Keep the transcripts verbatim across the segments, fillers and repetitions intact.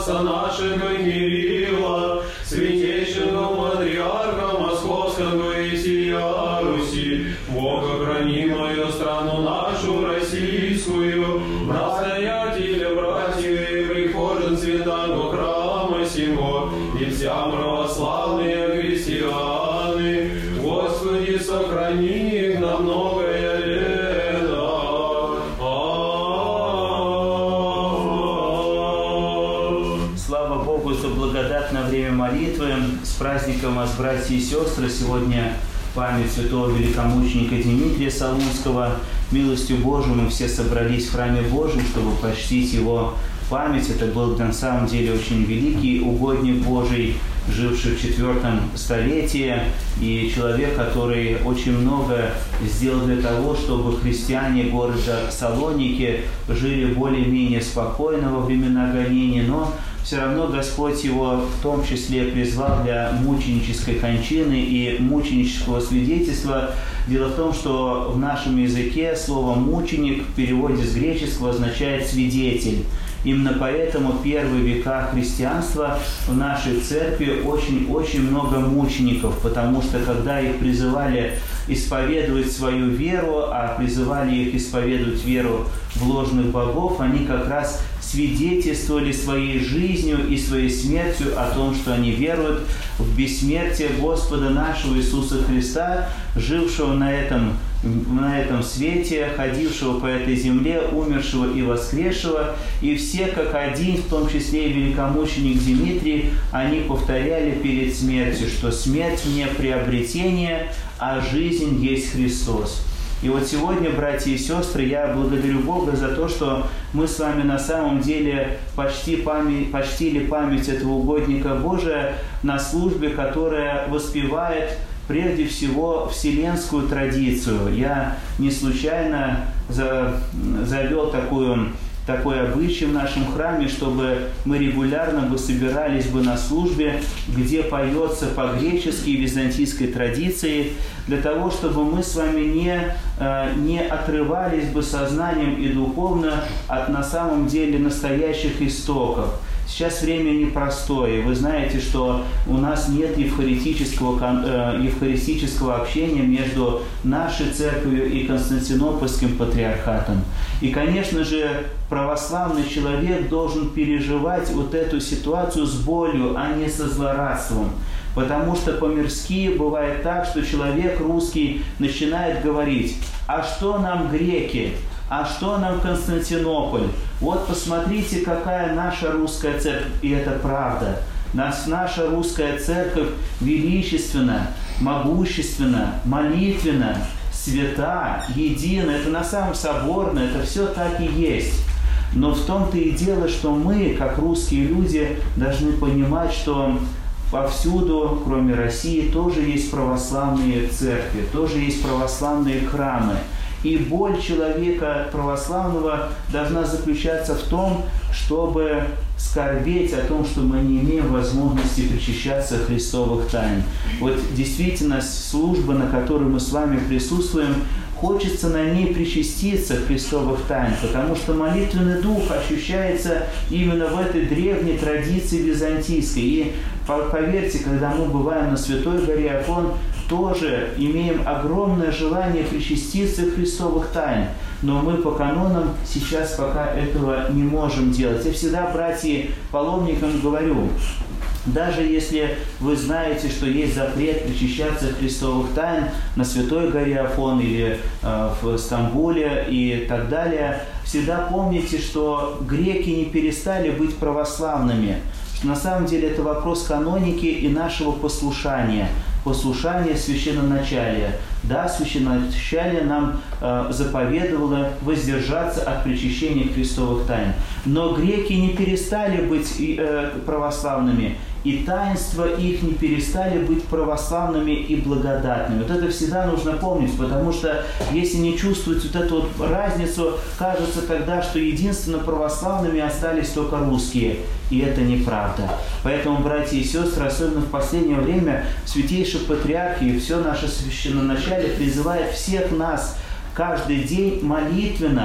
отца нашего Кирилла, святейшего патриарха Московского и сия Руси, Бога храни мою страну нашу российскую, настоятеля братьев и прихожан святого храма сего, и вся православные христианы, Господи, сохрани их на многое лето. Слава Богу за благодатное время молитвы. С праздником вас, братья и сестры. Сегодня память святого великомученика Дмитрия Солунского. Милостью Божией мы все собрались в храме Божьем, чтобы почтить его память. Это был на самом деле очень великий угодник Божий, живший в четвертом столетии, и человек, который очень много сделал для того, чтобы христиане города Салоники жили более-менее спокойно во времена гонений, но все равно Господь его в том числе призвал для мученической кончины и мученического свидетельства. Дело в том, что в нашем языке слово «мученик» в переводе с греческого означает «свидетель». Именно поэтому в первые века христианства в нашей церкви очень-очень много мучеников, потому что когда их призывали исповедовать свою веру, а призывали их исповедовать веру в ложных богов, они как раз свидетельствовали своей жизнью и своей смертью о том, что они веруют в бессмертие Господа нашего Иисуса Христа, жившего на этом, на этом свете, ходившего по этой земле, умершего и воскресшего. И все как один, в том числе и великомученик Дмитрий, они повторяли перед смертью, что смерть не приобретение, а жизнь есть Христос. И вот сегодня, братья и сестры, я благодарю Бога за то, что мы с вами на самом деле почти память, почтили память этого угодника Божия на службе, которая воспевает прежде всего вселенскую традицию. Я не случайно за, завел такую... такой обычай в нашем храме, чтобы мы регулярно бы собирались бы на службе, где поется по-гречески и византийской традиции, для того, чтобы мы с вами не, не отрывались бы сознанием и духовно от на самом деле настоящих истоков. Сейчас время непростое. Вы знаете, что у нас нет евхаристического, евхаристического общения между нашей церковью и Константинопольским патриархатом. И, конечно же, православный человек должен переживать вот эту ситуацию с болью, а не со злорадством. Потому что по-мирски бывает так, что человек русский начинает говорить: а что нам греки? А что нам Константинополь? Вот посмотрите, какая наша русская церковь. И это правда. Нас, наша русская церковь величественна, могущественна, молитвенна, свята, едина. Это на самом соборно, это все так и есть. Но в том-то и дело, что мы, как русские люди, должны понимать, что повсюду, кроме России, тоже есть православные церкви, тоже есть православные храмы. И боль человека православного должна заключаться в том, чтобы скорбеть о том, что мы не имеем возможности причащаться Христовых тайн. Вот действительно служба, на которой мы с вами присутствуем, хочется на ней причаститься Христовых тайн, потому что молитвенный дух ощущается именно в этой древней традиции византийской. И поверьте, когда мы бываем на Святой горе Афон, тоже имеем огромное желание причаститься Христовых тайн. Но мы по канонам сейчас пока этого не можем делать. Я всегда, братья, паломникам говорю, даже если вы знаете, что есть запрет причащаться Христовых тайн на Святой горе Афон или э, в Стамбуле и так далее, всегда помните, что греки не перестали быть православными. Что на самом деле это вопрос каноники и нашего послушания. Послушание священноначалия. Да, священноначалие нам э, заповедовало воздержаться от причащения Христовых тайн. Но греки не перестали быть э, православными, и таинства их не перестали быть православными и благодатными. Вот это всегда нужно помнить, потому что если не чувствовать вот эту вот разницу, кажется тогда, что единственно православными остались только русские. И это неправда. Поэтому, братья и сестры, особенно в последнее время, Святейший Патриарх и все наше священноначалие призывает всех нас каждый день молитвенно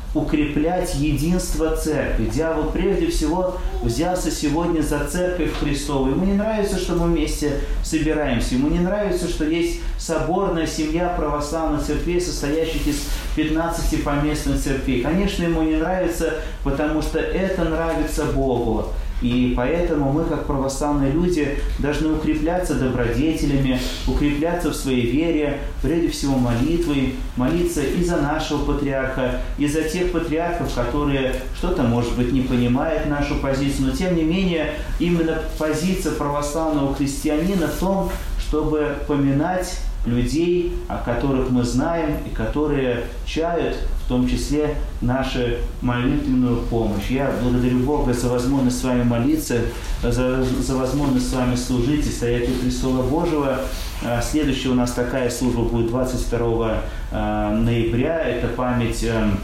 укреплять единство церкви. Дьявол прежде всего взялся сегодня за церковь Христову. Ему не нравится, что мы вместе собираемся. Ему не нравится, что есть соборная семья православных церквей, состоящих из пятнадцати поместных церквей. Конечно, ему не нравится, потому что это нравится Богу. И поэтому мы, как православные люди, должны укрепляться добродетелями, укрепляться в своей вере, прежде всего молитвой, молиться и за нашего патриарха, и за тех патриархов, которые что-то, может быть, не понимают нашу позицию, но тем не менее именно позиция православного христианина в том, чтобы поминать людей, о которых мы знаем и которые чают, в том числе, нашу молитвенную помощь. Я благодарю Бога за возможность с вами молиться, за, за возможность с вами служить и стоять у престола Божьего. Следующая у нас такая служба будет двадцать второго ноября. Это память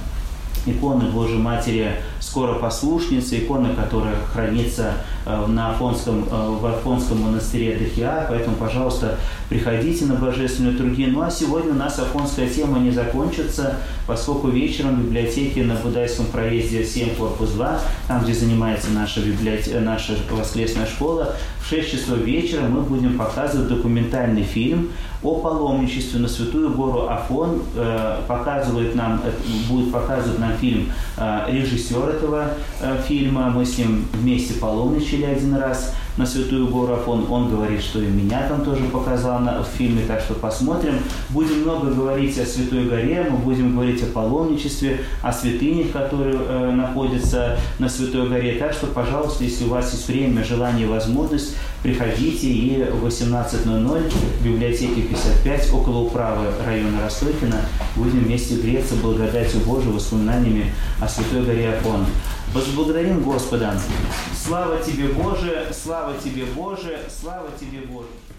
иконы Божьей Матери Скоропослушницы, икона, которая хранится на Афонском, в Афонском монастыре Дахиа. Поэтому, пожалуйста, приходите на божественную литургию. Ну а сегодня у нас афонская тема не закончится, поскольку вечером в библиотеке на Будайском проезде семь, корпус два, там, где занимается наша, библиотека, наша воскресная школа, в шесть часов вечера мы будем показывать документальный фильм о паломничестве на Святую гору Афон. Показывает нам, будет показывать нам фильм режиссер этого фильма. Мы с ним вместе паломничали один раз на Святую гору Афон. Он говорит, что и меня там тоже показал на, в фильме, так что посмотрим. Будем много говорить о Святой горе, мы будем говорить о паломничестве, о святынях, которые э, находятся на Святой горе. Так что, пожалуйста, если у вас есть время, желание, возможность, приходите, и в восемнадцать ноль ноль в библиотеке пятьдесят пять, около управы района Ростокина, будем вместе греться благодатью Божией, воспоминаниями о Святой горе Афон. Возблагодарим Господа. Слава Тебе, Боже! Слава Тебе, Боже! Слава Тебе, Боже!